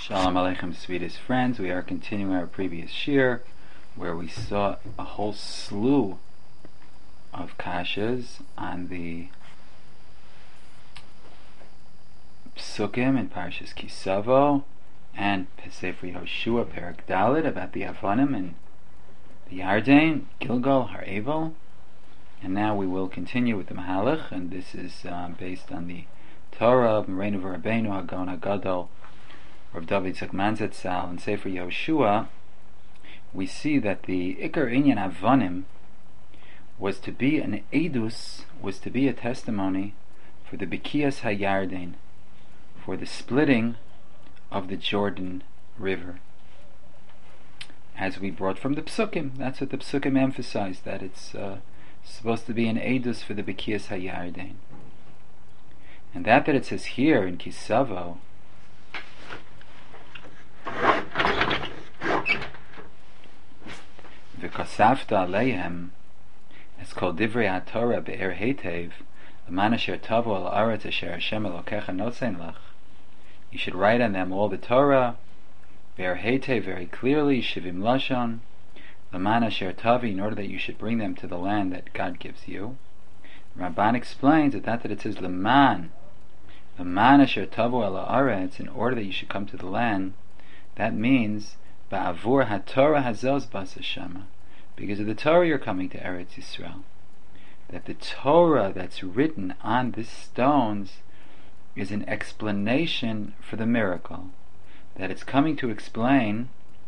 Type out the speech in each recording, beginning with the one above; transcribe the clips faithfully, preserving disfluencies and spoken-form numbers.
Shalom Aleichem, sweetest friends. We are continuing our previous shir, where we saw a whole slew of kashas on the psukim in Parshas Kisavo and Sefer Yehoshua Perek Dalet about the Avanim and the Yarden, Gilgal, Har Evel. And now we will continue with the Mahalach, and this is uh, based on the Torah of Moreinu Rabbeinu Hagon HaGadol Rav David Zuckman Zatzal and Sefer Yehoshua. We see that the Ikar Inyan Avanim was to be an edus, was to be a testimony for the Bikiyas HaYarden, for the splitting of the Jordan River. As we brought from the Psukim, that's what the Psukim emphasized, that it's uh, supposed to be an edus for the Bikiyas HaYarden. And that that it says here in Kisavo, V'kasafta aleihem, it's called Divrei HaTorah be'er heitev, l'man asher tavo al aretz asher Hashem Elokecha notzein lach. You should write on them all the Torah, be'er heitev, very clearly, shivim lashon, l'man asher tavi, in order that you should bring them to the land that God gives you. Ramban explains that that, that it says l'man, l'man asher tavo al aretz, in order that you should come to the land, that means ba'avur haTorah hazos bas Hashema, because of the Torah you're coming to Eretz Yisrael. That the Torah that's written on these stones is an explanation for the miracle. That it's coming to explain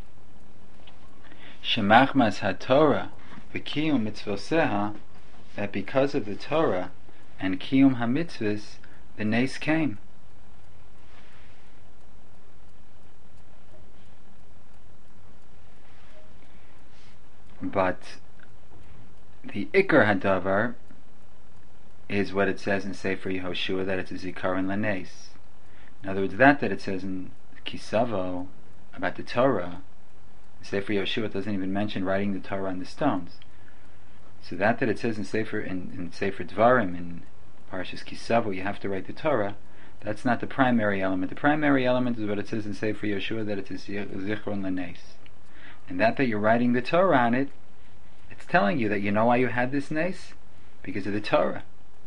shemachmas haTorah v'kiyum mitzvoseha, that because of the Torah and kiyum hamitzvahs, the nes came. But the Ikar Hadavar is what it says in Sefer Yehoshua, that it's a Zikaron Lanes. In other words, that that it says in Kisavo about the Torah, Sefer Yehoshua doesn't even mention writing the Torah on the stones. So that that it says in Sefer in, in Sefer Dvarim in Parshas Kisavo, you have to write the Torah. That's not the primary element. The primary element is what it says in Sefer Yehoshua, that it's a Zikaron Lanes. And that that you're writing the Torah on it, it's telling you that you know why you had this nes? Because of the Torah.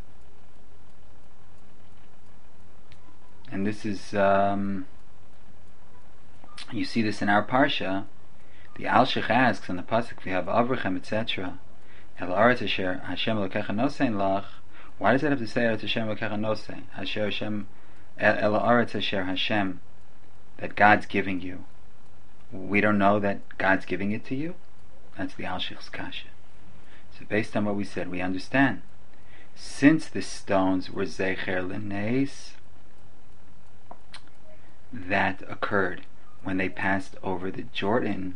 And this is, um, you see this in our Parsha. The Alshich asks in the Pasuk, we have Avraham, et cetera. El Aretz Asher Hashem Elokecha Nosein Lach. Why does it have to say Aretz Hashem Elokecha Nosein? Asher Hashem, El Aretz Asher Hashem, that God's giving you. We don't know that God's giving it to you? That's the Alshich's Kasha. So based on what we said, we understand. Since the stones were Zecher L'Nes, that occurred when they passed over the Jordan,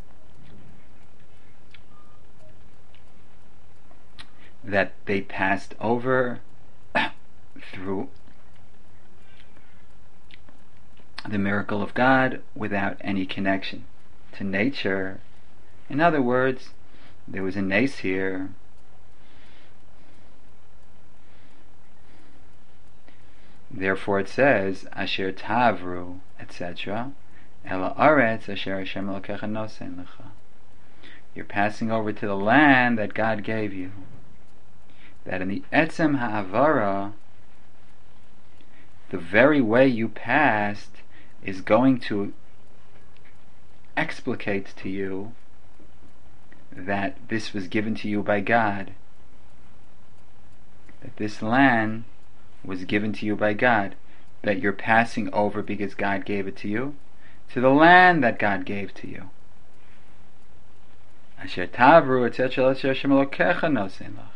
that they passed over through the miracle of God without any connection to nature. In other words, there was a nes here. Therefore it says, Asher Tavru, et cetera. Ela Aretz Asher Hashem Elokecha Nosein Lecha. You're passing over to the land that God gave you. That in the Etzem Ha'avara, the very way you passed is going to explicate to you that this was given to you by God. That this land was given to you by God. That you're passing over because God gave it to you, to the land that God gave to you. Asher Tavru, et cetera. Asher Hashem Elokecha Nosein Lach.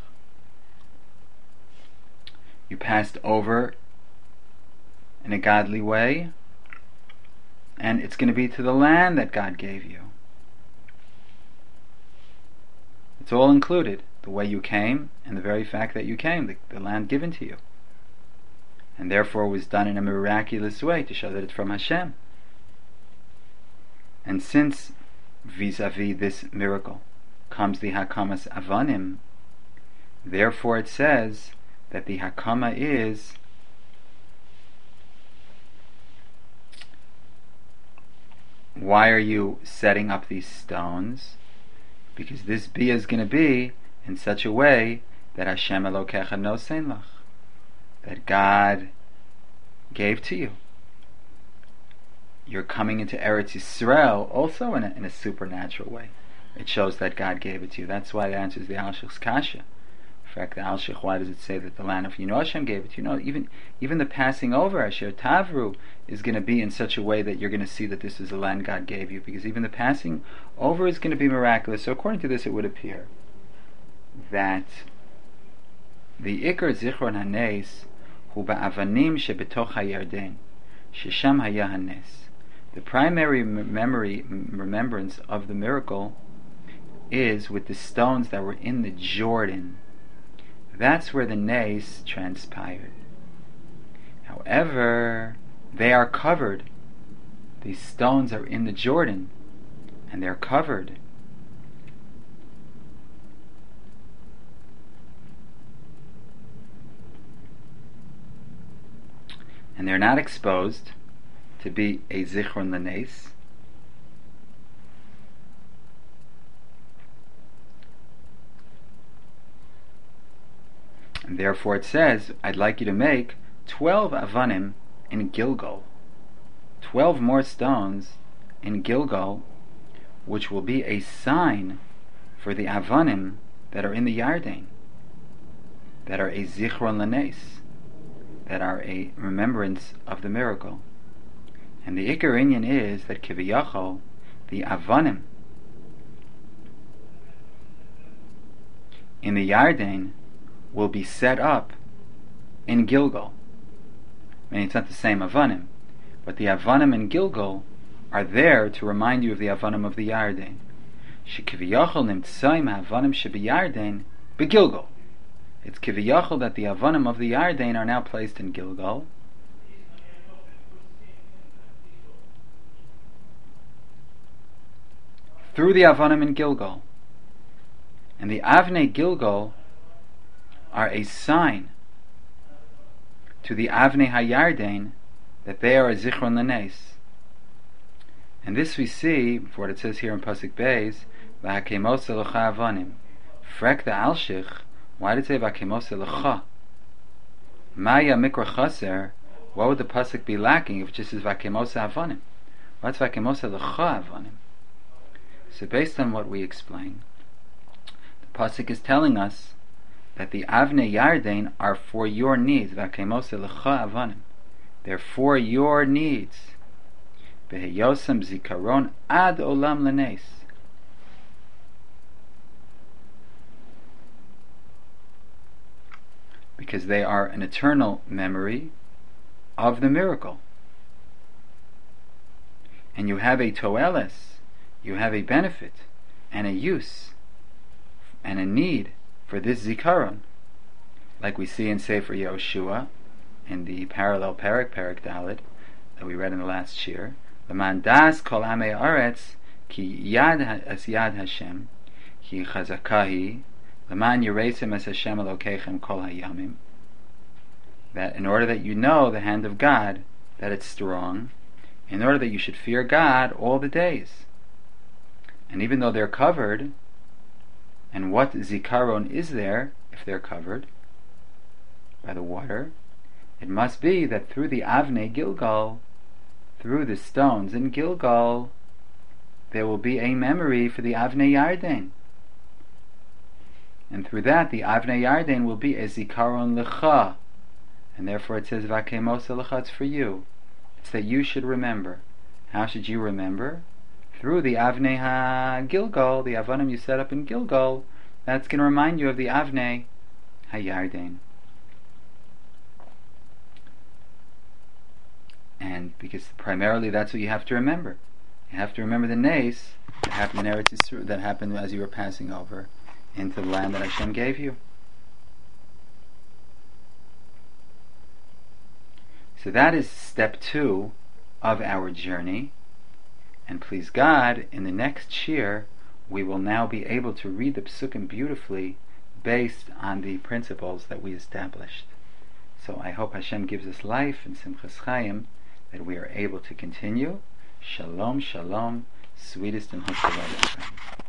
You passed over in a godly way, and it's going to be to the land that God gave you. It's all included. The way you came, and the very fact that you came, the, the land given to you. And therefore was done in a miraculous way to show that it's from Hashem. And since vis-a-vis this miracle comes the Hakamas Avanim, therefore it says that the Hakama is why are you setting up these stones? Because this bia is going to be in such a way that Hashem Elokecha nosein lach, that God gave to you. You're coming into Eretz Yisrael also in a, in a supernatural way. It shows that God gave it to you. That's why it answers the Alshich's kasha. In fact, the Alshich, why does it say that the land of you know Hashem gave it to you? No, even even the passing over, Asher Tavru, is going to be in such a way that you're going to see that this is the land God gave you, because even the passing over is going to be miraculous. So according to this, it would appear that the Ikar Zichron Hanes hu ba'avanim shebetoch hayarden shesham haya hanes. The primary m- memory m- remembrance of the miracle is with the stones that were in the Jordan. That's where the nes transpired. However, they are covered. These stones are in the Jordan, and they're covered. And they're not exposed to be a zichron lenes. And therefore it says, I'd like you to make twelve avanim in Gilgal. Twelve more stones in Gilgal, which will be a sign for the avanim that are in the Yarden, that are a zichron lenes, that are a remembrance of the miracle. And the Ikar Inyan is that Kiviyachol, the avanim in the Yarden will be set up in Gilgal. I mean, it's not the same avanim, but the avanim in Gilgal are there to remind you of the avanim of the Yarden. Shekiviyachol nimtzaim ha'avanim shebiyarden begilgal. It's kiviyachol that the avanim of the Yarden are now placed in Gilgal. Through the avanim in Gilgal. And the Avnei Gilgal are a sign to the Avnei HaYarden that they are a Zichron Lenes. And this we see, for what it says here in Pasuk Beis, V'hakemos Elocha Avanim. Frek the Alshich, why did it say V'hakemos Elocha? Maya Mikra Chaser, what would the Pasuk be lacking if it just says V'hakemos Avanim? What's V'hakemos Elocha Avanim? So based on what we explained, the Pasuk is telling us that the Avnei Yarden are for your needs. V'hakemos Elocha Avanim. They're for your needs. Beheyosam zikaron ad olam lenes. Because they are an eternal memory of the miracle. And you have a toeles, you have a benefit, and a use, and a need for this zikaron. Like we see in Sefer Yoshua, in the parallel parak, parak Dalet, that we read in the last shir. L'man das kol amei aretz ki yad as yad Hashem ki chazakahi l'man yiresim as Hashem Elokeichem kol hayamim. That in order that you know the hand of God, that it's strong, in order that you should fear God all the days. And even though they're covered, and what zikaron is there if they're covered by the water? It must be that through the Avnei Gilgal, through the stones in Gilgal, there will be a memory for the Avnei Yarden. And through that, the Avnei Yarden will be a Zikaron Lecha. And therefore it says, V'hakemos Lecha, it's for you. It's that you should remember. How should you remember? Through the Avnei Ha-Gilgal, the Avanim you set up in Gilgal, that's going to remind you of the Avnei Ha-Yarden. And because primarily that's what you have to remember. You have to remember the nes that happened in Eretz Yisrael, that happened as you were passing over into the land that Hashem gave you. So that is step two of our journey. And please God, in the next shir, we will now be able to read the psukim beautifully based on the principles that we established. So I hope Hashem gives us life and simchas chayim, that we are able to continue. Shalom, shalom, sweetest and most beloved friends.